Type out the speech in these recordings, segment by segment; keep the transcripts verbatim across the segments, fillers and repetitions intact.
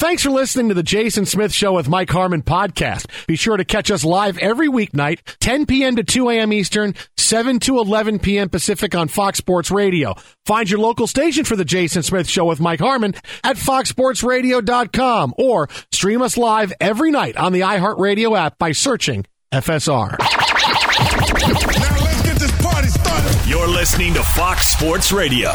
Thanks for listening to the Jason Smith Show with Mike Harmon podcast. Be sure to catch us live every weeknight, ten p.m. to two a.m. Eastern, seven to eleven p.m. Pacific on Fox Sports Radio. Find your local station for the Jason Smith Show with Mike Harmon at fox sports radio dot com or stream us live every night on the iHeartRadio app by searching F S R. Now let's get this party started. You're listening to Fox Sports Radio.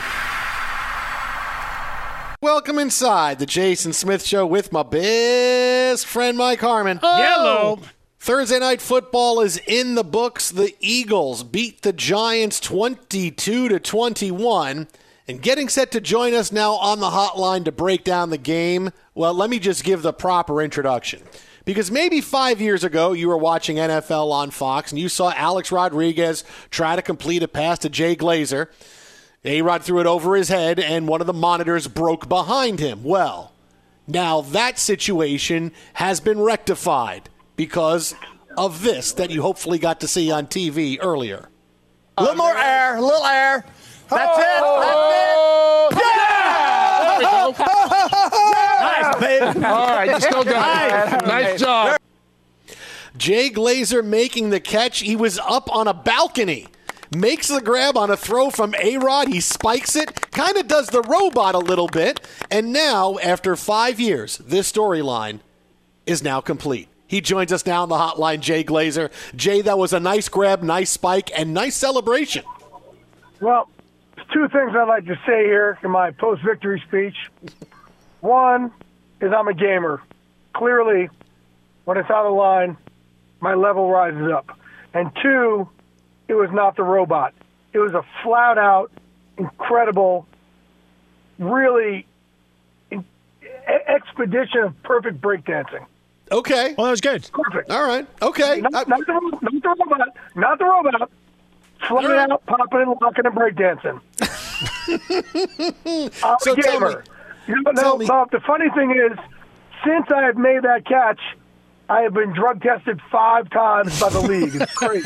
Welcome inside the Jason Smith Show with my best friend Mike Harmon. Oh. Yellow. Thursday night football is in the books. The Eagles beat the Giants twenty-two to twenty-one. And getting set to join us now on the hotline to break down the game, well, let me just give the proper introduction. Because maybe five years ago, you were watching N F L on Fox, and you saw Alex Rodriguez try to complete a pass to Jay Glazer. A-Rod threw it over his head, and one of the monitors broke behind him. Well, now that situation has been rectified because of this that you hopefully got to see on T V earlier. A little more air, a little air. That's oh, it. That's it. Yeah! Nice, baby. All right, you still got it. Nice job. Jay Glazer making the catch. He was up on a balcony. Makes the grab on a throw from A-Rod. He spikes it, kind of does the robot a little bit. And now, after five years, this storyline is now complete. He joins us now on the hotline, Jay Glazer. Jay, that was a nice grab, nice spike, and nice celebration. Well, there's two things I'd like to say here in my post-victory speech. One is I'm a gamer. Clearly, when it's on the line, my level rises up. And two, it was not the robot. It was a flat-out, incredible, really in- expedition of perfect breakdancing. Okay. Well, that was good. Perfect. All right. Okay. Not, not, the, not the robot. Not the robot. Flat Right. out, popping and locking and breakdancing. I'm So a tell me- gamer. You know, tell no, me- Bob, the funny thing is, since I have made that catch, I have been drug tested five times by the league. It's crazy.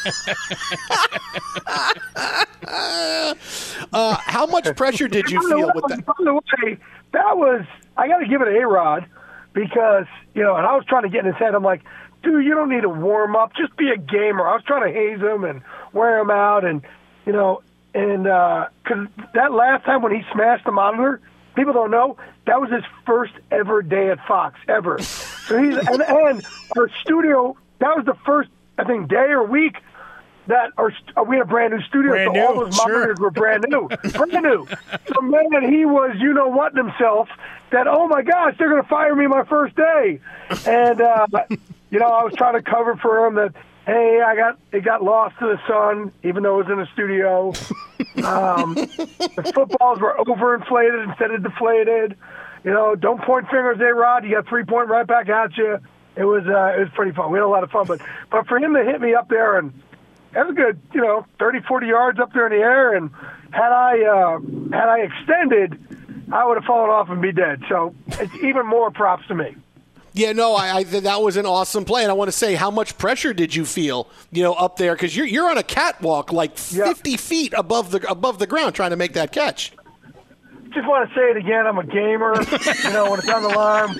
uh, how much pressure did you By the feel way- with that? By the way, that was, I got to give it to A-Rod because, you know, and I was trying to get in his head. I'm like, dude, you don't need to warm up. Just be a gamer. I was trying to haze him and wear him out. And, you know, and because uh, that last time when he smashed the monitor, people don't know, that was his first ever day at Fox, ever. So he's, and, and our studio, that was the first, I think, day or week that our, we had a brand new studio, Brand so new, all those sure. monitors were brand new. brand new. So, man, he was, you know what, himself, that, oh, my gosh, they're going to fire me my first day. And, uh, you know, I was trying to cover for him that, hey, I got it got lost to the sun, even though it was in the studio. Um, the footballs were overinflated instead of deflated. You know, don't point fingers, A-Rod. You got three-point right back at you. It was uh, it was pretty fun. We had a lot of fun. But but for him to hit me up there, and that was a good, you know, thirty, forty yards up there in the air. And had I uh, had I extended, I would have fallen off and be dead. So it's even more props to me. Yeah, no, I, I that was an awesome play, and I want to say, how much pressure did you feel, you know, up there? Because you're you're on a catwalk, like fifty Yep. feet above the above the ground, trying to make that catch. Just want to say it again. I'm a gamer. You know, when it's on the line.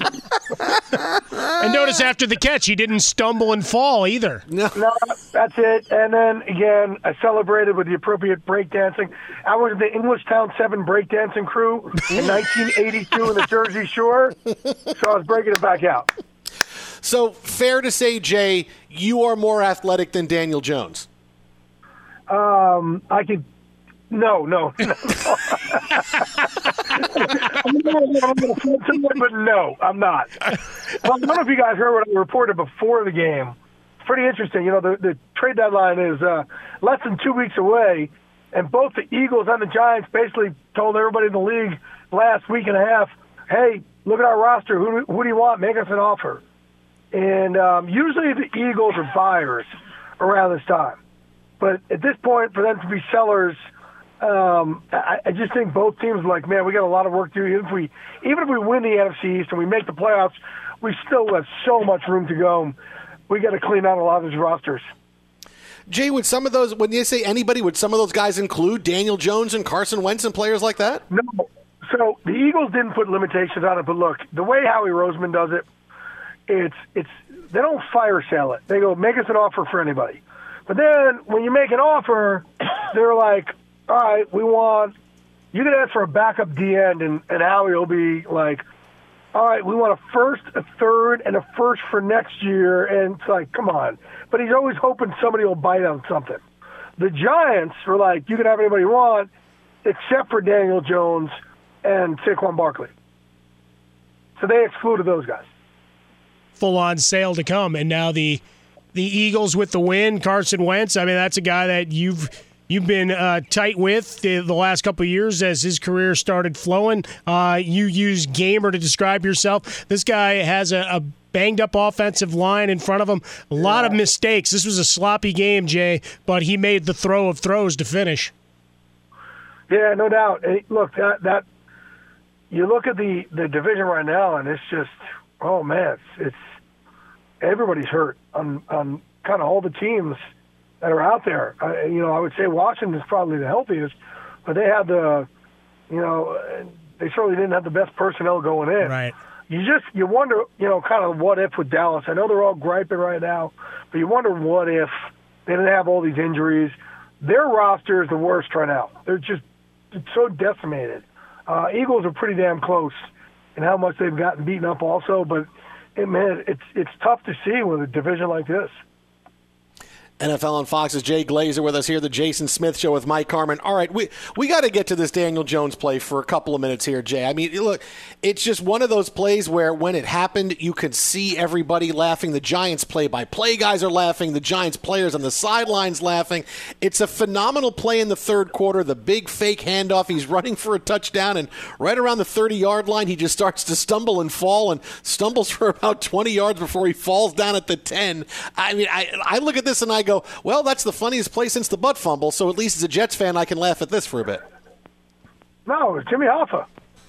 And notice after the catch, he didn't stumble and fall either. No, that's it. And then, again, I celebrated with the appropriate breakdancing. I was in the Englishtown seven breakdancing crew in nineteen eighty-two in the Jersey Shore, so I was breaking it back out. So fair to say, Jay, you are more athletic than Daniel Jones. Um, I could. No, no, no. But no, I'm not. Well, I don't know if you guys heard what I reported before the game. It's pretty interesting. You know, the, the trade deadline is uh, less than two weeks away, and both the Eagles and the Giants basically told everybody in the league last week and a half, hey, look at our roster. Who, who do you want? Make us an offer. And um, usually the Eagles are buyers around this time. But at this point, for them to be sellers – Um, I, I just think both teams are like, man, we got a lot of work to do. Even if we, even if we win the N F C East and we make the playoffs, we still have so much room to go. We got to clean out a lot of these rosters. Jay, would some of those, when you say anybody, would some of those guys include Daniel Jones and Carson Wentz and players like that? No. So the Eagles didn't put limitations on it, but look, the way Howie Roseman does it, it's it's they don't fire sale it. They go, make us an offer for anybody. But then when you make an offer, they're like, all right, we want, you can ask for a backup D end, and, and Howie will be like, all right, we want a first, a third, and a first for next year. And it's like, come on. But he's always hoping somebody will bite on something. The Giants were like, you can have anybody you want, except for Daniel Jones and Saquon Barkley. So they excluded those guys. Full-on sale to come. And now the the Eagles with the win, Carson Wentz, I mean, that's a guy that you've you've been uh, tight with the, the last couple of years as his career started flowing. Uh, you use gamer to describe yourself. This guy has a, a banged-up offensive line in front of him. A lot yeah. of mistakes. This was a sloppy game, Jay, but he made the throw of throws to finish. Yeah, no doubt. And look, that that you look at the, the division right now, and it's just, oh, man, it's, it's everybody's hurt on, on kind of all the teams that are out there. I, you know, I would say Washington's probably the healthiest, but they had the, you know, they certainly didn't have the best personnel going in. Right. You just, you wonder, you know, kind of what if with Dallas. I know they're all griping right now, but you wonder what if they didn't have all these injuries. Their roster is the worst right now. They're just it's so decimated. Uh, Eagles are pretty damn close in how much they've gotten beaten up also, but it, man, it's it's tough to see with a division like this. N F L on Fox's Jay Glazer with us here, the Jason Smith Show with Mike Harmon. All right, we we got to get to this Daniel Jones play for a couple of minutes here, Jay. I mean, look, it's just one of those plays where when it happened, you could see everybody laughing. The Giants play-by-play guys are laughing. The Giants players on the sidelines laughing. It's a phenomenal play in the third quarter, the big fake handoff. He's running for a touchdown, and right around the thirty-yard line, he just starts to stumble and fall and stumbles for about twenty yards before he falls down at the ten. I mean, I, I look at this and I go, well, that's the funniest play since the butt fumble, so at least as a Jets fan, I can laugh at this for a bit. No, it's Jimmy Hoffa.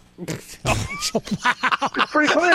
It's pretty clear.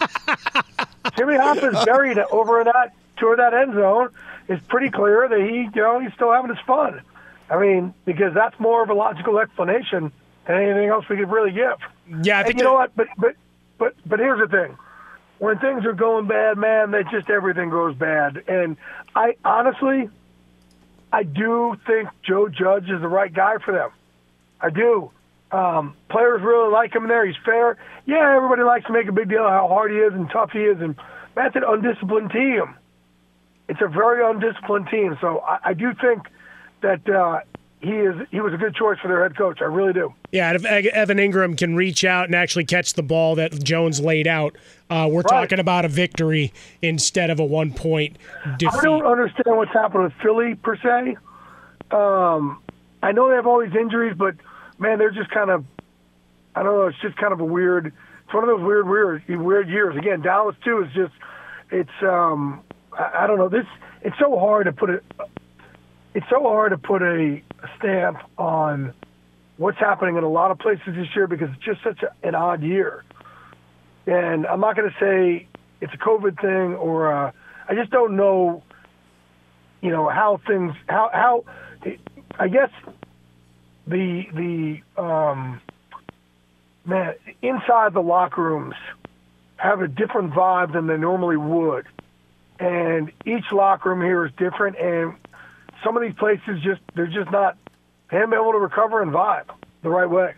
Jimmy Hoffa's buried over in that toward that end zone. It's pretty clear that he, you know, he's still having his fun. I mean, because that's more of a logical explanation than anything else we could really give. Yeah, I think and you know what? But but but but here's the thing. When things are going bad, man, that just everything goes bad. And I honestly, I do think Joe Judge is the right guy for them. I do. Um, players really like him there. He's fair. Yeah, everybody likes to make a big deal of how hard he is and tough he is. And that's an undisciplined team. It's a very undisciplined team. So I, I do think that uh, he is. He was a good choice for their head coach. I really do. Yeah, if Evan Ingram can reach out and actually catch the ball that Jones laid out, uh, we're right. talking about a victory instead of a one-point defeat. I don't understand what's happened with Philly, per se. Um, I know they have all these injuries, but, man, they're just kind of, I don't know, it's just kind of a weird, it's one of those weird, weird, weird years. Again, Dallas, too, is just, it's, um, I, I don't know, this, it's so hard to put it, it's so hard to put a stamp on what's happening in a lot of places this year because it's just such a, an odd year. And I'm not going to say it's a COVID thing or uh, I just don't know, you know, how things, how, how I guess the, the um, man, inside the locker rooms have a different vibe than they normally would. And each locker room here is different. And some of these places just, they're just not, him able to recover and vibe the right way.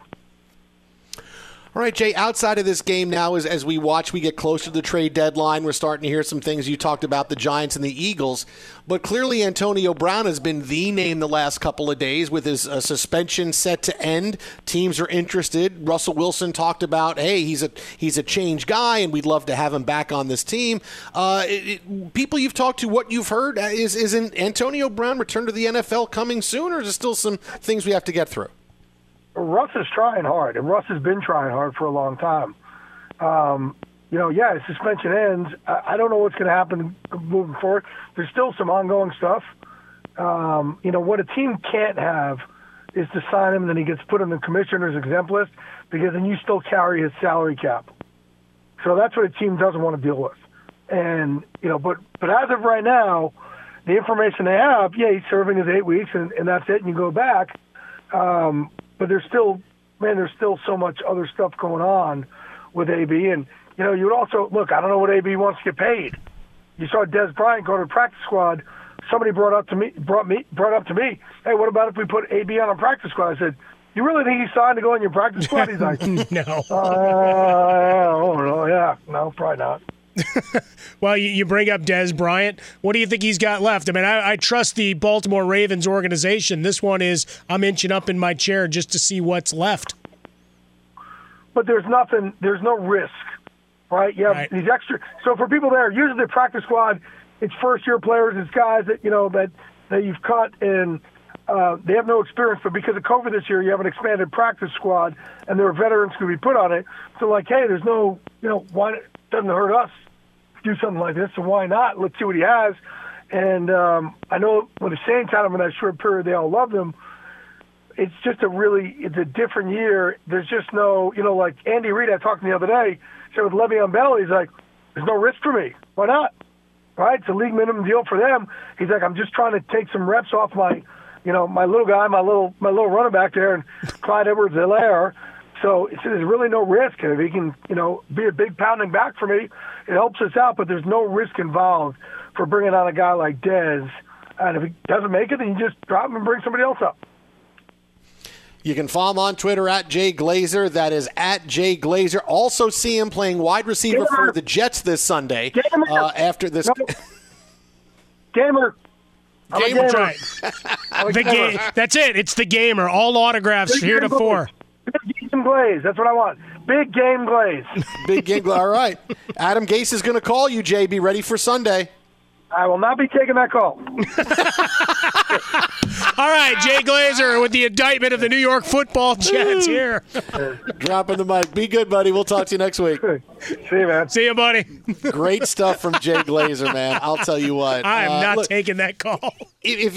All right, Jay, outside of this game now, as, as we watch, we get closer to the trade deadline. We're starting to hear some things. You talked about the Giants and the Eagles, but clearly Antonio Brown has been the name the last couple of days with his uh, suspension set to end. Teams are interested. Russell Wilson talked about, hey, he's a he's a change guy, and we'd love to have him back on this team. Uh, it, it, people you've talked to, what you've heard, is, is an Antonio Brown return to the N F L coming soon, or is there still some things we have to get through? Russ is trying hard, and Russ has been trying hard for a long time. Um, you know, yeah, his suspension ends. I, I don't know what's going to happen moving forward. There's still some ongoing stuff. Um, you know, what a team can't have is to sign him and then he gets put on the commissioner's exempt list because then you still carry his salary cap. So that's what a team doesn't want to deal with. And, you know, but, but as of right now, the information they have, yeah, he's serving his eight weeks and, and that's it, and you go back. Um, But there's still man, there's still so much other stuff going on with A B. And, you know, you would also, look, I don't know what A B wants to get paid. You saw Des Bryant go to the practice squad. Somebody brought up to me, brought me, brought up to me, hey, what about if we put A B on a practice squad? I said, you really think he signed to go in your practice squad? He's like, no. Uh, oh, no, yeah, no, probably not. Well, you, you bring up Des Bryant. What do you think he's got left? I mean, I, I trust the Baltimore Ravens organization. This one is I'm inching up in my chair just to see what's left. But there's nothing, there's no risk, right? You have Right. these extra. So for people there, usually the practice squad, it's first-year players, it's guys that, you know, that, that you've cut and uh, they have no experience. But because of COVID this year, you have an expanded practice squad and there are veterans who be put on it. So, like, hey, there's no, you know, why it doesn't hurt us to do something like this, so why not? Let's see what he has. And um, I know when the Saints had him in that short period, they all loved him. It's just a really, it's a different year. There's just no, you know, like Andy Reid, I talked to him the other day, said with Le'Veon Bell, he's like, there's no risk for me. Why not? Right? It's a league minimum deal for them. He's like, I'm just trying to take some reps off my, you know, my little guy, my little my little running back there, and Clyde Edwards-Helaire. So it's, there's really no risk. And if he can, you know, be a big pounding back for me, it helps us out. But there's no risk involved for bringing on a guy like Dez. And if he doesn't make it, then you just drop him and bring somebody else up. You can follow him on Twitter at Jay Glazer. That is at Jay Glazer. Also see him playing wide receiver Gamer. for the Jets this Sunday. Gamer. Uh, after this, No. Gamer. I'm a Gamer. gamer. Right. I'm a The gamer. ga- That's it. It's the gamer. All autographs Big heretofore. Big game glaze. That's what I want. Big game glaze. big game. All right, Adam Gase is going to call you. Jay, be ready for Sunday. I will not be taking that call. All right, Jay Glazer with the indictment of the New York Football Jets here. Dropping the mic. Be good, buddy. We'll talk to you next week. See you, man. See you, buddy. Great stuff from Jay Glazer, man. I'll tell you what. I am Uh, not look, taking that call. If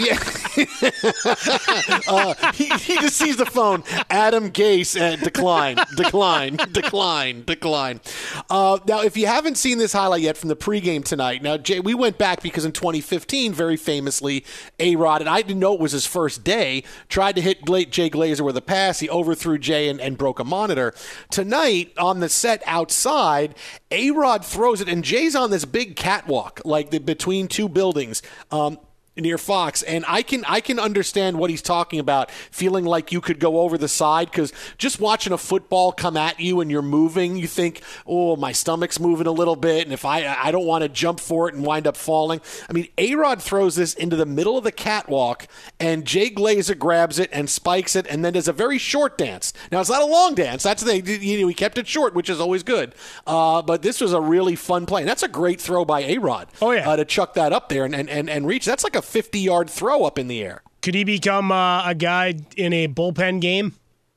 you, uh, he, he just sees the phone. Adam Gase and decline, decline, decline, decline. Uh, now, if you haven't seen this highlight yet from the pregame tonight, now Jay, we went back because in twenty fifteen, very famously, A-Rod, and I didn't know it was his first day, tried to hit Jay Glazer with a pass. He overthrew Jay and, and broke a monitor. Tonight, on the set outside, A-Rod throws it, and Jay's on this big catwalk, like the, between two buildings. Um, near Fox, and I can I can understand what he's talking about, feeling like you could go over the side, because just watching a football come at you and you're moving, you think, oh, my stomach's moving a little bit, and if I I don't want to jump for it and wind up falling. I mean, A-Rod throws this into the middle of the catwalk, and Jay Glazer grabs it and spikes it, and then does a very short dance. Now, it's not a long dance. That's the thing. You know, he kept it short, which is always good. Uh, but this was a really fun play, and that's a great throw by A-Rod. Oh, yeah. Uh, to chuck that up there and, and, and, and reach. That's like a fifty-yard throw up in the air. Could he become uh, a guy in a bullpen game?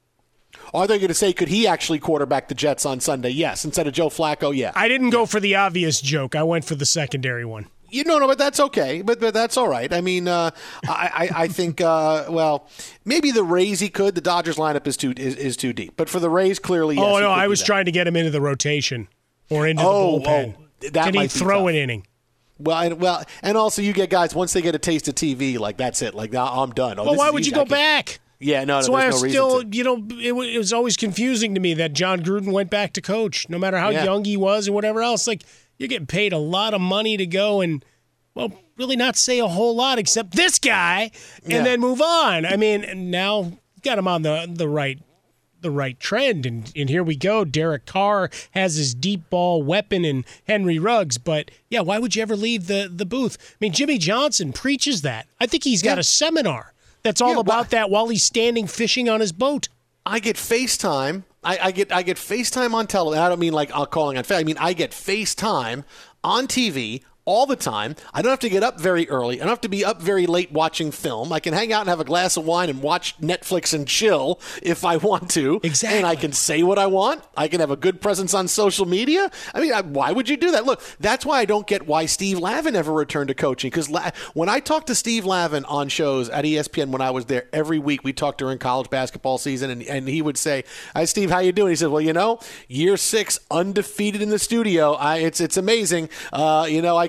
Are they going to say, could he actually quarterback the Jets on Sunday? Yes. Instead of Joe Flacco, yeah. I didn't go for the obvious joke. I went for the secondary one. You know, no, but that's okay. But, but that's all right. I mean, uh, I, I, I think, uh, well, maybe the Rays he could. The Dodgers lineup is too is, is too deep. But for the Rays, clearly, yes. Oh, he no, could I do was that. trying to get him into the rotation or into Oh, the bullpen. oh, that Can he might be throw tough. an inning? Well, and, well, and also you get guys, once they get a taste of T V, like, that's it. Like, now I'm done. Oh, Well, this why is would you easy. go I can- back? Yeah, no, That's no, why I'm there's no still, reason to. you know, it, w- it was always confusing to me that John Gruden went back to coach, no matter how Yeah. young he was and whatever else. Like, you're getting paid a lot of money to go and, well, really not say a whole lot except this guy and Yeah. then move on. I mean, and now you've got him on the, the right the right trend, and, and here we go. Derek Carr has his deep ball weapon and Henry Ruggs, but yeah, why would you ever leave the, the booth? I mean, Jimmy Johnson preaches that. I think he's got Yeah. a seminar that's all Yeah, about why- that while he's standing fishing on his boat. I get FaceTime. I, I get I get FaceTime on television. I don't mean like uh, calling on FaceTime. I mean I get FaceTime on T V all the time. I don't have to get up very early. I don't have to be up very late watching film. I can hang out and have a glass of wine and watch Netflix and chill if I want to. Exactly. And I can say what I want. I can have a good presence on social media. I mean, I, why would you do that? Look, that's why I don't get why Steve Lavin ever returned to coaching. Because La- when I talked to Steve Lavin on shows at E S P N when I was there every week, we talked during college basketball season, and, and he would say, "Hi, Steve, how you doing?" He said, "Well, you know, year six, undefeated in the studio. I, it's it's amazing. Uh, you know, I can."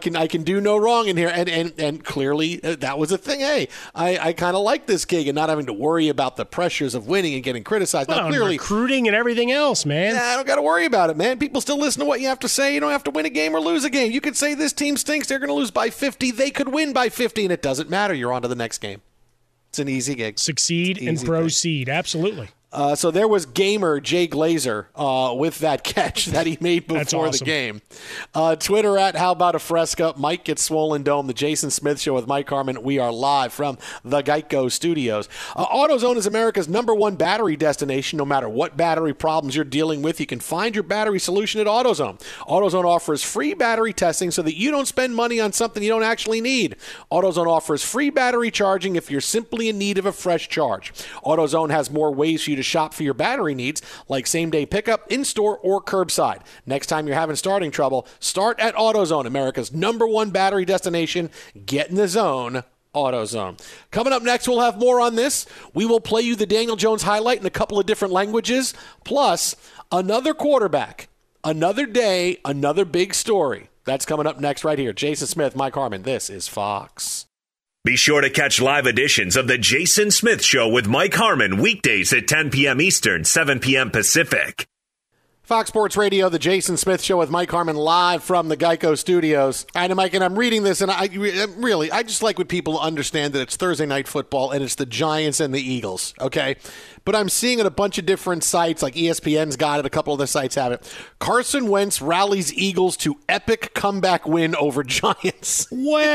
can I can do no wrong in here. And and, and clearly uh, that was a thing. Hey, I, I kind of like this gig and not having to worry about the pressures of winning and getting criticized. Well, now, clearly, recruiting and everything else, man. Yeah, I don't got to worry about it, man. People still listen to what you have to say. You don't have to win a game or lose a game. You could say this team stinks. They're going to lose by fifty. They could win by fifty, and it doesn't matter. You're on to the next game. It's an easy gig. Succeed and proceed. Absolutely. Uh, so there was gamer Jay Glazer uh, with that catch that he made before awesome. the game. Uh, Twitter at How About a Fresca. Mike Gets Swollen Dome. The Jason Smith Show with Mike Harmon. We are live from the Geico Studios. Uh, AutoZone is America's number one battery destination. No matter what battery problems you're dealing with, you can find your battery solution at AutoZone. AutoZone offers free battery testing so that you don't spend money on something you don't actually need. AutoZone offers free battery charging if you're simply in need of a fresh charge. AutoZone has more ways for you to shop for your battery needs, like same-day pickup, in-store, or curbside. Next time you're having starting trouble, start at AutoZone, America's number one battery destination. Get in the zone. AutoZone. Coming up next, we'll have more on this. We will play you the Daniel Jones highlight in a couple of different languages, plus another quarterback, another day, another big story. That's coming up next right here. Jason Smith, Mike Harmon. This is Fox. Be sure to catch live editions of The Jason Smith Show with Mike Harmon weekdays at ten p.m. Eastern, seven p.m. Pacific. Fox Sports Radio, The Jason Smith Show with Mike Harmon live from the Geico Studios. I know, Mike, and I'm reading this, and I really, I just like when people understand that it's Thursday night football and it's the Giants and the Eagles, okay? But I'm seeing at a bunch of different sites, like E S P N's got it, a couple of the sites have it. Carson Wentz rallies Eagles to epic comeback win over Giants.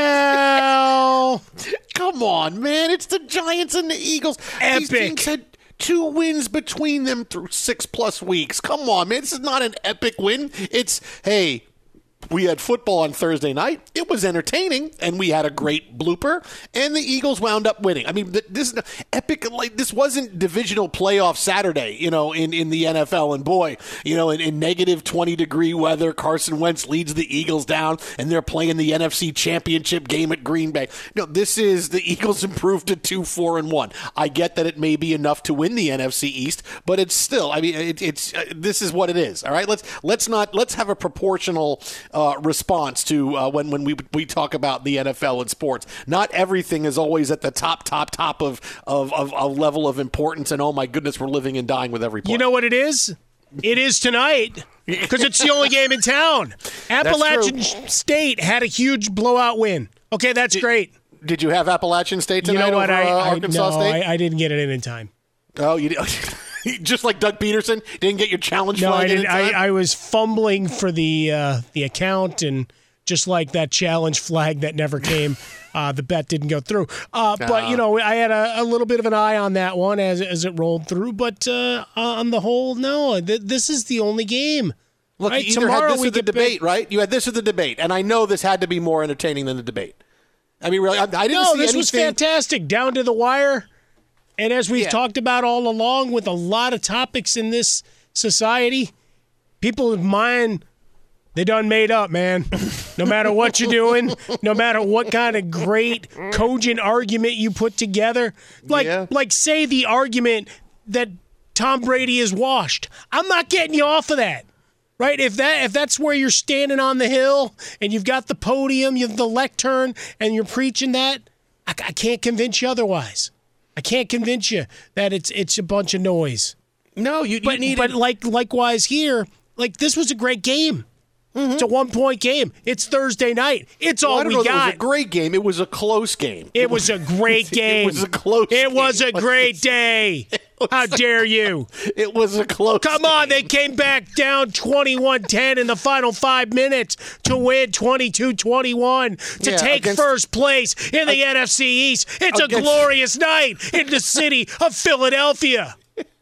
Well, come on, man. It's the Giants and the Eagles. Epic. These teams had two wins between them through six-plus weeks. Come on, man. This is not an epic win. It's, hey, we had football on Thursday night. It was entertaining, and we had a great blooper, and the Eagles wound up winning. I mean, this epic, like, this wasn't divisional playoff Saturday, you know, in, in the N F L. And boy, you know, in, in negative twenty-degree weather, Carson Wentz leads the Eagles down, and they're playing the N F C Championship game at Green Bay. No, this is the Eagles improved to two, four, and one. I get that it may be enough to win the N F C East, but it's still, I mean, it, it's uh, this is what it is. All right, let's let's not let's have a proportional Uh, response to uh, when when we we talk about the N F L and sports. Not everything is always at the top, top, top of of, of a level of importance. And oh my goodness, we're living and dying with every play. You know what it is? It is tonight because it's the only game in town. Appalachian State had a huge blowout win. Okay, that's did, great. Did you have Appalachian State tonight you know what, over I, uh, I, Arkansas no, State? I, I didn't get it in in time. Oh, you did. Just like Doug Peterson didn't get your challenge no, flag I in didn't. time? I, I was fumbling for the uh, the account, and just like that challenge flag that never came, uh, the bet didn't go through. Uh, but, you know, I had a, a little bit of an eye on that one as, as it rolled through. But uh, on the whole, no, th- this is the only game. Look, right? you either Tomorrow had this we or the get debate, back- right? You had this or the debate. And I know this had to be more entertaining than the debate. I mean, really, I, I didn't no, see this anything. was fantastic, down to the wire. And as we've Yeah. talked about all along with a lot of topics in this society, people's mind, they done made up, man. No matter what you're doing, no matter what kind of great, cogent argument you put together. Like, Yeah. like say the argument that Tom Brady is washed. I'm not getting you off of that. Right? If that if that's where you're standing on the hill and you've got the podium, you have the lectern, and you're preaching that, I, I can't convince you otherwise. I can't convince you that it's it's a bunch of noise. No, you, you But need but like likewise here, like this was a great game. Mm-hmm. It's a one point game. It's Thursday night. It's well, all I don't we know that got. It was a great game. It was a close game. It was a great game. It was a close It game. was a great day. How dare you? It was a close Come on, game. they came back down twenty-one ten in the final five minutes to win twenty-two twenty-one to Yeah, take against- first place in the N F C East. It's a against- glorious night in the city of Philadelphia.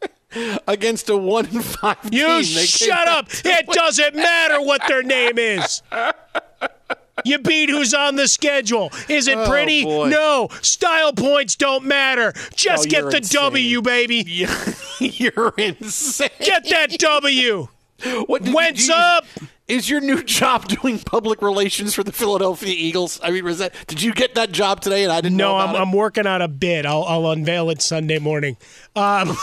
Against a one and five You team. They shut came up. It doesn't matter what their name is. You beat who's on the schedule. Is it Oh, pretty? boy. No. Style points don't matter. Just Oh, get you're the insane. W, baby. You're insane. Get that W. What did Wentz you, up. Is your new job doing public relations for the Philadelphia Eagles? I mean, was that? Did you get that job today and I didn't No, know I'm, about I'm working on a bid. I'll, I'll unveil it Sunday morning. Um,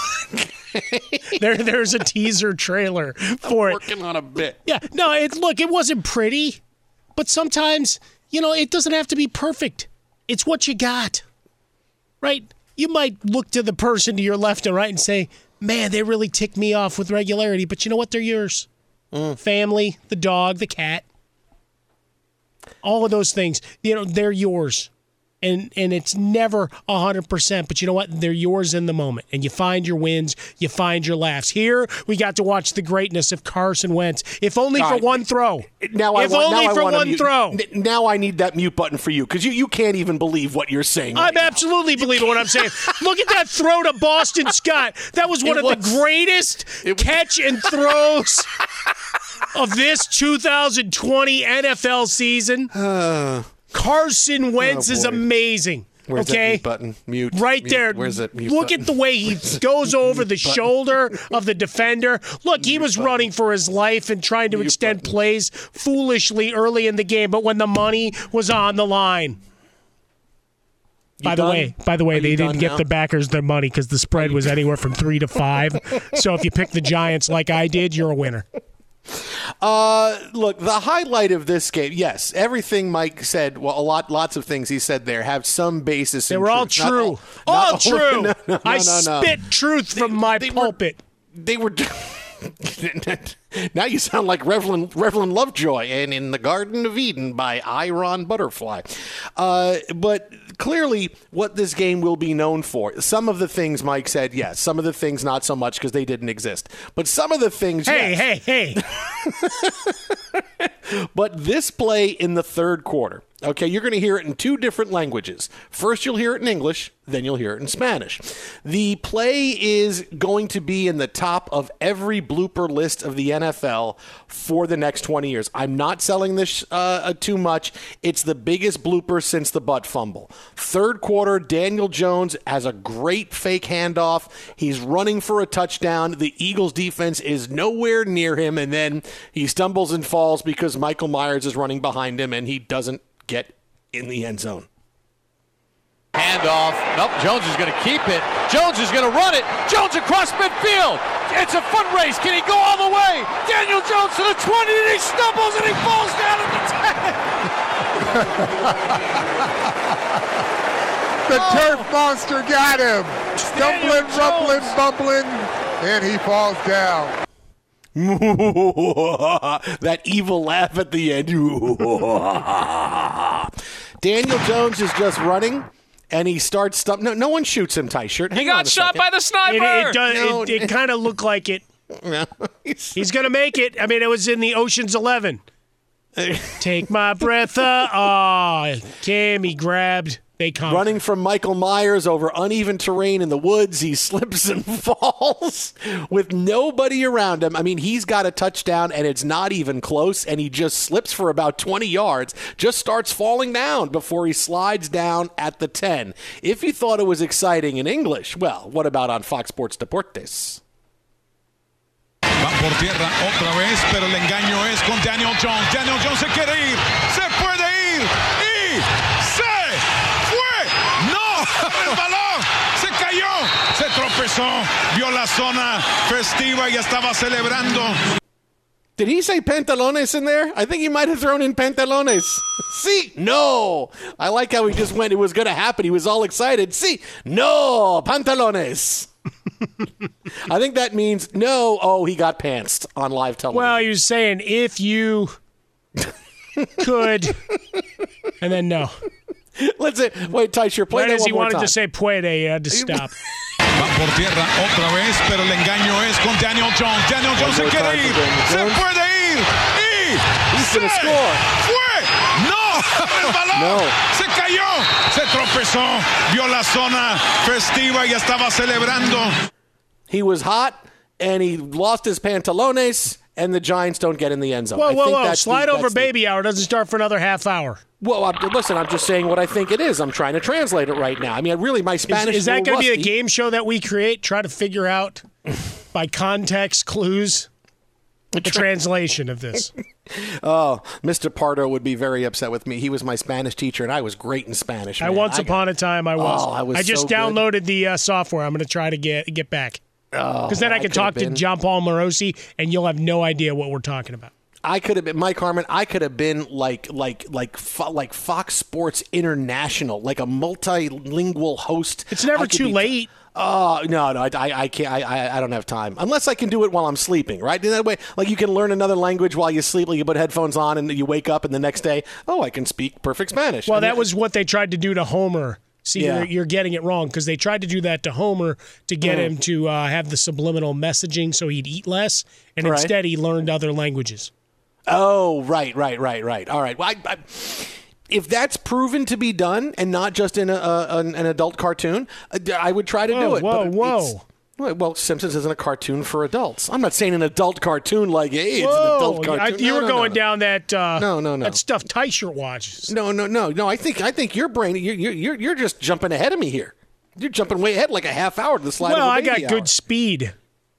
there, there's a teaser trailer for it? it. Working on a bit. Yeah, no, it, look, it wasn't pretty, but sometimes you know, it doesn't have to be perfect. It's what you got, right? You might look to the person to your left and right and say, man, they really tick me off with regularity, but you know what? They're yours. Mm. Family, the dog, the cat, all of those things, you know, they're yours. And and it's never one hundred percent, but you know what? They're yours in the moment. And you find your wins, you find your laughs. Here, we got to watch the greatness of Carson Wentz, if only All for right. one throw. Now I if want, only now I for want one mute, throw. Now I need that mute button for you because you, you can't even believe what you're saying. I'm right now. absolutely believing what I'm saying. Look at that throw to Boston Scott. That was one It of was- the greatest it was- catch and throws of this two thousand twenty N F L season. Carson Wentz Oh, is boy. amazing. Where's okay? that mute button? Mute. Right mute. there. Where's that mute Look button? at the way he goes over the shoulder of the defender. Look, he was running for his life and trying to Mute extend button. plays foolishly early in the game, but when the money was on the line. By the done? way, by the way, Are they you didn't done get now? the backers their money because the spread was anywhere from three to five. So if you pick the Giants like I did, you're a winner. Uh, look, the highlight of this game, yes, everything Mike said, well, a lot, lots of things he said there have some basis. They in were all truth. Not true. all, all not true. No, no, no, I no, no. spit truth from my they were- pulpit. They were. Now you sound like Reverend Reverend Lovejoy and In the Garden of Eden by Iron Butterfly. Uh, but clearly, what this game will be known for, some of the things Mike said, yes. Some of the things, not so much because they didn't exist. But some of the things, Hey, yes. hey, hey. But this play in the third quarter, okay, you're going to hear it in two different languages. First, you'll hear it in English, then you'll hear it in Spanish. The play is going to be in the top of every blooper list of the N F L for the next twenty years. I'm not selling this uh, too much. It's the biggest blooper since the butt fumble. Third quarter, Daniel Jones has a great fake handoff. He's running for a touchdown. The Eagles defense is nowhere near him, and then he stumbles and falls because Michael Myers is running behind him, and he doesn't get in the end zone. Handoff. Nope, Jones is going to keep it. Jones is going to run it. Jones across midfield. It's a foot race. Can he go all the way? Daniel Jones to the twenty, and he stumbles, and he falls down at the ten. The turf monster got him. Stumbling, Daniel rumbling, Jones. bumbling, and he falls down. That evil laugh at the end. Daniel Jones is just running, and he starts stump. No, no one shoots him, tight shirt. He got shot by the sniper. It, it, does, No. it, it kind of looked like it. No, he's- He's going to make it. I mean, it was in the Ocean's Eleven. Take my breath away. Oh, Cam, he grabbed. They come. running from Michael Myers over uneven terrain in the woods. He slips and falls with nobody around him. I mean, he's got a touchdown, and it's not even close, and he just slips for about twenty yards, just starts falling down before he slides down at the ten. If you thought it was exciting in English, well, what about on Fox Sports Deportes? Va por tierra otra vez, pero el engaño es con Daniel Jones. Daniel Jones se quiere ir, se puede ir y se fue. No, el balón se cayó, se tropezó, vio la zona festiva y estaba celebrando. Did he say pantalones in there? I think he might have thrown in pantalones. See, no. I like how he just went. It was going to happen. He was all excited. See, no, pantalones. I think that means no. Oh, he got pantsed on live television. Well, he was saying if you could, and then no. Let's say, wait, Tice, you're playing Right that as one he more wanted time. to say puede, he had to stop. Va por tierra otra vez, pero el engaño es con Daniel Jones. Daniel Jones se more quiere time ir, for Daniel se Jones. puede ir y He's se gonna score. fue. No, el balón No. se cayó, se tropezó, vio la zona festiva y estaba celebrando. He was hot, and he lost his pantalones, and the Giants don't get in the end zone. Whoa, I whoa, think whoa. that's the- Slide over that's the- baby hour doesn't start for another half hour. Well, I'm, listen, I'm just saying what I think it is. I'm trying to translate it right now. I mean, really, my Is, Spanish is that going to be the game show that we create? Try to figure out by context clues the translation of this. Oh, Mister Pardo would be very upset with me. He was my Spanish teacher, and I was great in Spanish. I man. once I got- upon a time I was. Oh, I was just so good. downloaded the uh, software. I'm going to try to get get back. Oh, Because then I I can could've talk to been. John Paul Morosi, and you'll have no idea what we're talking about. I could have been Mike Harmon. I could have been like like like like Fox Sports International, like a multilingual host. It's never too be, late. Oh no, no, I, I can't. I, I don't have time unless I can do it while I'm sleeping. Right? In that way, like you can learn another language while you sleep. Like you put headphones on and you wake up, and the next day, oh, I can speak perfect Spanish. Well, I mean, that was what they tried to do to Homer. See, yeah. you're, you're getting it wrong because they tried to do that to Homer to get mm. him to uh, have the subliminal messaging so he'd eat less, and right. instead he learned other languages. Oh, right, right, right, right. All right. Well, I, I, if that's proven to be done and not just in a, a, an adult cartoon, I would try to whoa, do it. Whoa, but whoa. Well, Simpsons isn't a cartoon for adults. I'm not saying an adult cartoon like, hey, it's Whoa, an adult cartoon. I, you no, were no, going no. down that uh, no, no, no. that stuff Teicher watches. No, no, no, no. I think I think your brain, you're you're you're just jumping ahead of me here. You're jumping way ahead, like a half hour to the slide. Well, of I got hour. good speed.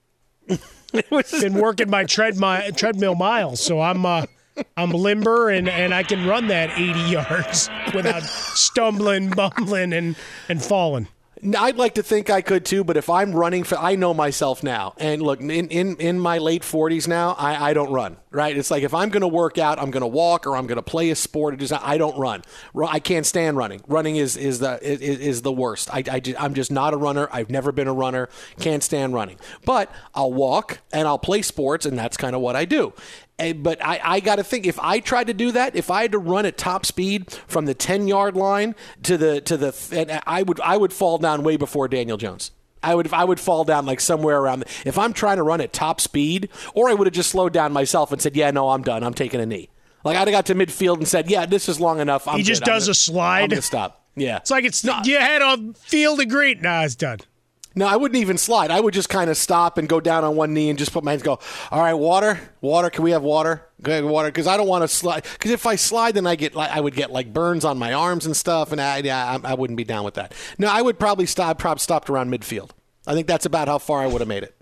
Been working my treadmill treadmill miles, so I'm uh, I'm limber and, and I can run that eighty yards without stumbling, bumbling, and and falling. I'd like to think I could too, but if I'm running, for, I know myself now. And look, in, in, in my late forties now, I, I don't run, right? It's like if I'm going to work out, I'm going to walk or I'm going to play a sport. It just, I don't run. I can't stand running. Running is is the is, is the worst. I, I, I'm just not a runner. I've never been a runner. Can't stand running. But I'll walk and I'll play sports, and that's kind of what I do. But I, I got to think, if I tried to do that, if I had to run at top speed from the ten-yard line to the to the, I would I would fall down way before Daniel Jones. I would I would fall down like somewhere around. If I'm trying to run at top speed, or I would have just slowed down myself and said, yeah, no, I'm done. I'm taking a knee. Like I'd have got to midfield and said, yeah, this is long enough. I'm he just good. does I'm a slide. I'm gonna stop. Yeah, it's like it's no. You had a field of great. Nah, it's done. No, I wouldn't even slide. I would just kind of stop and go down on one knee and just put my hands. Go. All right, water, water. Can we have water? Go ahead, water, because I don't want to slide. Because if I slide, then I get like I would get like burns on my arms and stuff, and I, yeah, I, I wouldn't be down with that. No, I would probably stop. Probably stopped around midfield. I think that's about how far I would have made it.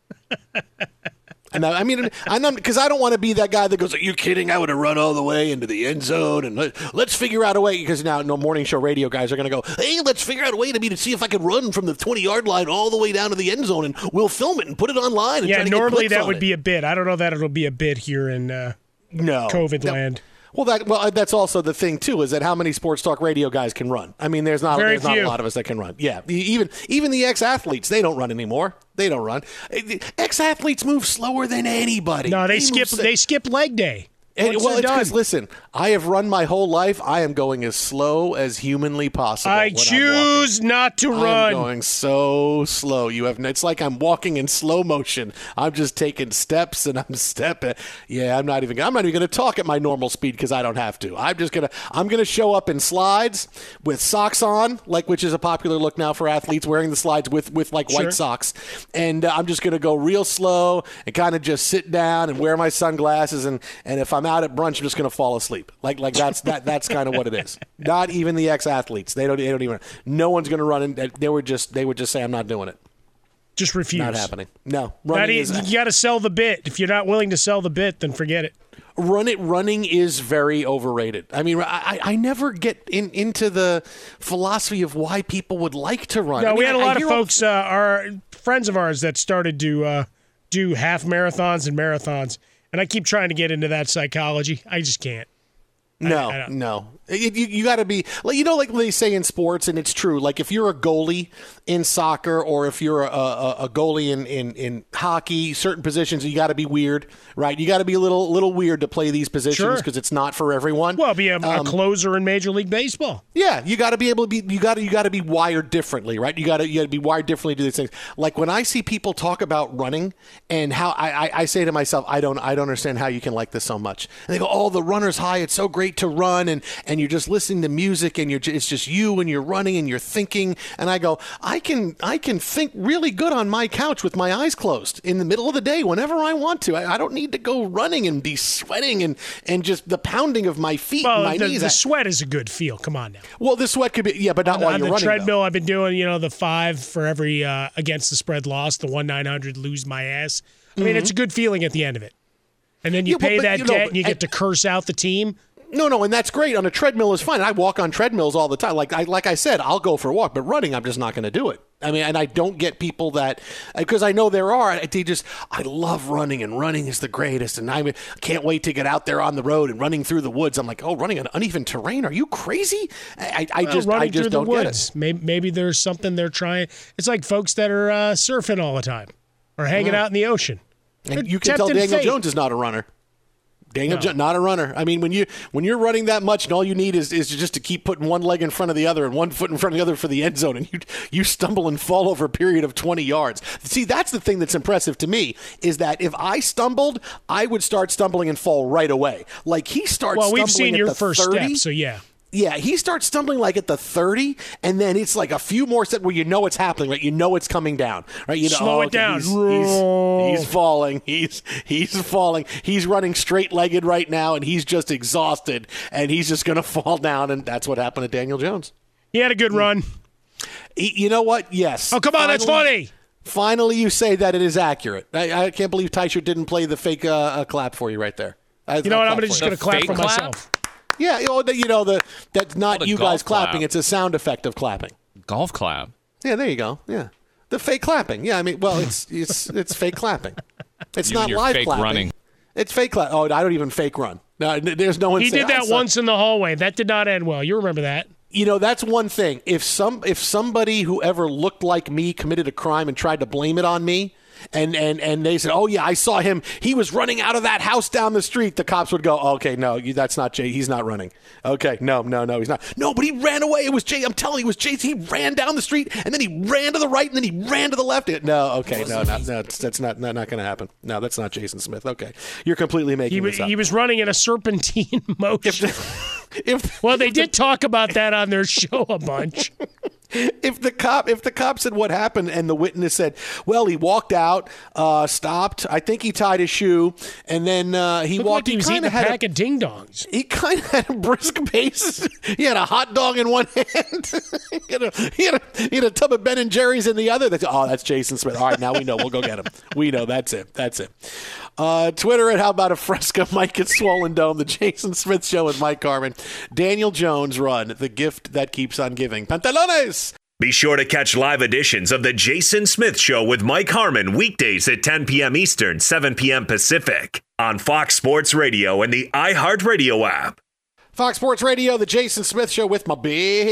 And I, I mean, I'm not because I don't want to be that guy that goes, "Are you kidding? I would have run all the way into the end zone." And let, let's figure out a way, because now no morning show radio guys are going to go, "Hey, let's figure out a way to me to see if I can run from the twenty-yard line all the way down to the end zone, and we'll film it and put it online." And yeah, try to normally get that would it. be a bit. I don't know that it'll be a bit here in uh, no COVID no. land. Well, that well, that's also the thing too, is that how many sports talk radio guys can run? I mean, there's not Very there's not few. a lot of us that can run. Yeah, even even the ex-athletes, they don't run anymore. They don't run. Ex-athletes move slower than anybody. No, they, they skip. Move, they skip leg day. And, Once well, they're it's because, done. listen, I have run my whole life. I am going as slow as humanly possible. I when choose I'm not to I'm run. going so slow. You have. It's like I'm walking in slow motion. I'm just taking steps and I'm stepping. Yeah, I'm not even. I'm not even going to talk at my normal speed because I don't have to. I'm just gonna. I'm going to show up in slides with socks on, like which is a popular look now for athletes, wearing the slides with with like Sure. white socks, and uh, I'm just going to go real slow and kind of just sit down and wear my sunglasses, and and if I'm out at brunch, I'm just going to fall asleep. Like like that's that that's kind of what it is. Not even the ex-athletes. They don't they don't even no one's going to run in. They were just they would just say I'm not doing it. Just refuse. Not happening. No. That Running is, is you got to sell the bit. If you're not willing to sell the bit, then forget it. Run it running is very overrated. I mean, I, I never get in, into the philosophy of why people would like to run. No, I mean, we had a I- I lot of hear folks, uh, our friends of ours, that started to uh, do half marathons and marathons, and I keep trying to get into that psychology. I just can't. No, I, I no. You, you, you got to be, like, you know, like they say in sports, and it's true. Like if you're a goalie in soccer, or if you're a, a, a goalie in, in, in hockey, certain positions, you got to be weird, right? You got to be a little little weird to play these positions because Sure. it's not for everyone. Well, be a, a Um, closer in Major League Baseball. Yeah, you got to be able to be. You got to. You got to be wired differently, right? You got to. You got to be wired differently to do these things. Like when I see people talk about running and how I, I, I say to myself, I don't. I don't understand how you can like this so much. And they go, "Oh, the runner's high. It's so great to run, and and you're just listening to music, and you're. ju- It's just you, and you're running, and you're thinking." And I go, I can. I can think really good on my couch with my eyes closed in the middle of the day whenever I want to. I, I don't need to go running and be sweating and and just the pounding of my feet Well, and my the, knees. the I- sweat is a good feel. Come on now. well, the sweat could be, yeah, but not on the, while on you're the running. treadmill, though. I've been doing, you know, the five for every uh, against the spread loss, the one nine hundred lose my ass. I mean, it's a good feeling at the end of it. And then you Yeah, well, pay but, that you know, debt but- and you get to curse out the team. No, no, and that's great. On a treadmill is fine. I walk on treadmills all the time. Like I, like I said, I'll go for a walk, but running, I'm just not going to do it. I mean, and I don't get people that, because I know there are, they just, I love running, and running is the greatest, and I can't wait to get out there on the road and running through the woods. I'm like, oh, running on uneven terrain? Are you crazy? I, I well, just, running I just through don't the get woods. it. Maybe, maybe there's something they're trying. It's like folks that are uh, surfing all the time or hanging Yeah. out in the ocean. And They're you can tell tempting Daniel fate. Jones is not a runner. Daniel No. Jones, not a runner. I mean, when you when you're running that much, and all you need is, is just to keep putting one leg in front of the other and one foot in front of the other for the end zone, and you you stumble and fall over a period of twenty yards. See, that's the thing that's impressive to me, is that if I stumbled, I would start stumbling and fall right away. Like he starts. Well, we've stumbling seen at your the first thirty. step, so yeah. Yeah, he starts stumbling like at the thirty, and then it's like a few more steps where you know it's happening, right? You know it's coming down, right? You know, Slow oh, it okay, down. He's, he's, he's falling. He's he's falling. He's running straight-legged right now, and he's just exhausted, and he's just going to fall down, and that's what happened to Daniel Jones. He had a good run. He, you know what? Yes. Oh, come on, that's funny. Finally, you say that it is accurate. I, I can't believe Teicher didn't play the fake uh, uh, clap for you right there. I, You know what? I'm gonna just going to clap for clap? myself. Yeah, you know, the, you know the that's not What a you guys golf clapping. clap. It's a sound effect of clapping. Golf clap. Yeah, there you go. Yeah, the fake clapping. Yeah, I mean, well, it's it's it's fake clapping. It's You not and your live fake clapping. running. It's fake clap. Oh, I don't even fake run. No, n- there's no one. He say, did that "I saw-" once in the hallway. That did not end well. You remember that? You know, that's one thing. If some if somebody who ever looked like me committed a crime and tried to blame it on me, and and and they said, "Oh yeah, I saw him. He was running out of that house down the street," the cops would go, "Okay, no, you, that's not Jay. He's not running. Okay, no, no, no, he's not. No, but he ran away. It was Jay. I'm telling you, it was Jay. He ran down the street, and then he ran to the right, and then he ran to the left. No, okay, no, no, no, that's not not, not going to happen. No, that's not Jason Smith. Okay, you're completely making He, this wa- up. he was running in a serpentine motion. if Well, they did talk about that on their show a bunch. If the cop, if the cop said what happened, and the witness said, "Well, he walked out, uh, stopped. I think he tied his shoe, and then uh, he Looked walked." like he was kind eating a of had pack of ding dongs. He kind of had a brisk pace. He had a hot dog in one hand. he, had a, he, had a, he had a tub of Ben and Jerry's in the other. That's, oh, that's Jason Smith. All right, now we know. We'll go get him. We know. That's it. That's it. Uh, Twitter at How About a Fresca, Mike at Swollen Dome, the Jason Smith Show with Mike Carmen. Daniel Jones run, the gift that keeps on giving. Pantalones! Be sure to catch live editions of The Jason Smith Show with Mike Harmon weekdays at ten p.m. Eastern, seven p.m. Pacific on Fox Sports Radio and the iHeartRadio app. Fox Sports Radio, the Jason Smith Show with my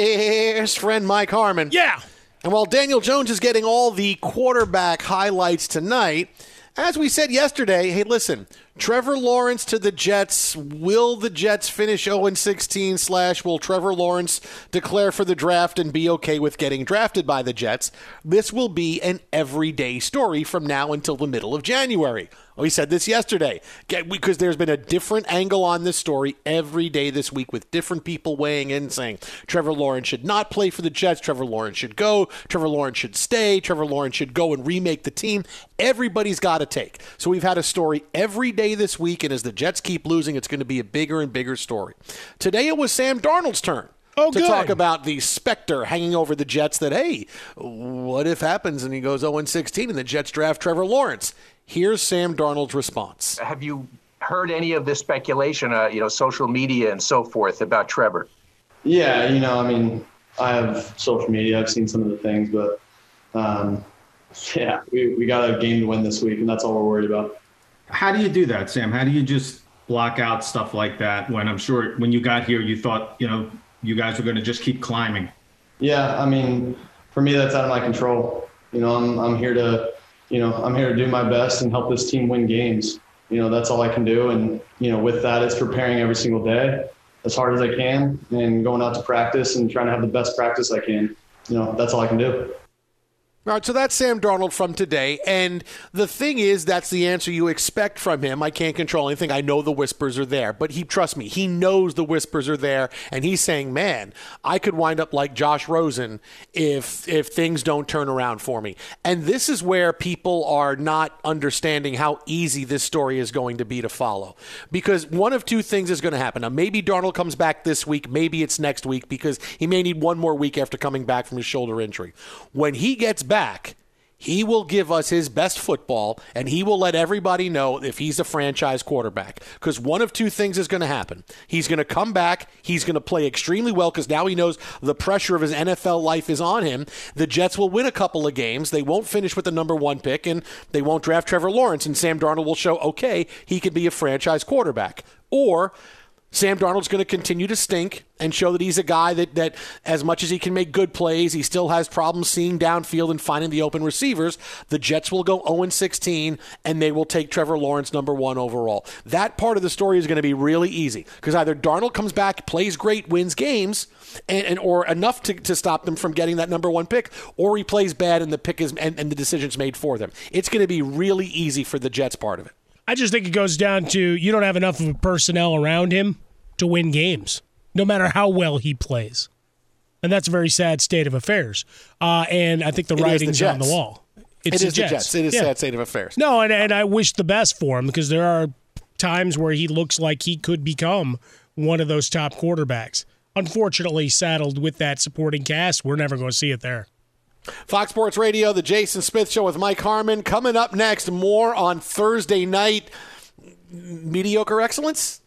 best friend Mike Harmon. Yeah. And while Daniel Jones is getting all the quarterback highlights tonight, as we said yesterday, hey, listen, Trevor Lawrence to the Jets. Will the Jets finish oh and sixteen slash will Trevor Lawrence declare for the draft and be okay with getting drafted by the Jets? This will be an everyday story from now until the middle of January. We said this yesterday because there's been a different angle on this story every day this week with different people weighing in saying Trevor Lawrence should not play for the Jets. Trevor Lawrence should go. Trevor Lawrence should stay. Trevor Lawrence should go and remake the team. Everybody's got a take. So we've had a story every day this week, and as the Jets keep losing, it's going to be a bigger and bigger story. Today it was Sam Darnold's turn. Oh, to good. talk about the specter hanging over the Jets that, hey, what if happens and he goes oh and sixteen and the Jets draft Trevor Lawrence? Here's Sam Darnold's response. Have you heard any of this speculation, uh, you know, social media and so forth about Trevor? Yeah, you know, I mean, I have social media. I've seen some of the things, but, um, yeah, we, we got a game to win this week, and that's all we're worried about. How do you do that, Sam? How do you just block out stuff like that when I'm sure when you got here you thought, you know, you guys were going to just keep climbing? Yeah, I mean, for me, that's out of my control. You know, I'm I'm here to, you know, I'm here to do my best and help this team win games. You know, that's all I can do. And, you know, with that, it's preparing every single day as hard as I can and going out to practice and trying to have the best practice I can. You know, that's all I can do. All right, so that's Sam Darnold from today, and the thing is, that's the answer you expect from him. I can't control anything. I know the whispers are there, but he, trust me, he knows the whispers are there, and he's saying, man, I could wind up like Josh Rosen if if things don't turn around for me. And this is where people are not understanding how easy this story is going to be to follow, because one of two things is going to happen. Now, maybe Darnold comes back this week, maybe it's next week, because he may need one more week after coming back from his shoulder injury. When he gets back, back, he will give us his best football, and he will let everybody know if he's a franchise quarterback. Because one of two things is going to happen. He's going to come back. He's going to play extremely well because now he knows the pressure of his N F L life is on him. The Jets will win a couple of games. They won't finish with the number one pick, and they won't draft Trevor Lawrence. And Sam Darnold will show, okay, he can be a franchise quarterback. Or Sam Darnold's going to continue to stink and show that he's a guy that, that as much as he can make good plays, he still has problems seeing downfield and finding the open receivers. The Jets will go oh and sixteen, and they will take Trevor Lawrence number one overall. That part of the story is going to be really easy because either Darnold comes back, plays great, wins games, and, and or enough to, to stop them from getting that number one pick, or he plays bad and the pick is and, and the decision's made for them. It's going to be really easy for the Jets part of it. I just think it goes down to you don't have enough of a personnel around him to win games, no matter how well he plays. And that's a very sad state of affairs. Uh, and I think the it writing's the on the wall. It's it the is Jets. the Jets. It is a yeah. sad state of affairs. No, and, and I wish the best for him because there are times where he looks like he could become one of those top quarterbacks. Unfortunately, saddled with that supporting cast, we're never going to see it there. Fox Sports Radio, the Jason Smith Show with Mike Harmon. Coming up next, more on Thursday night. Mediocre excellence?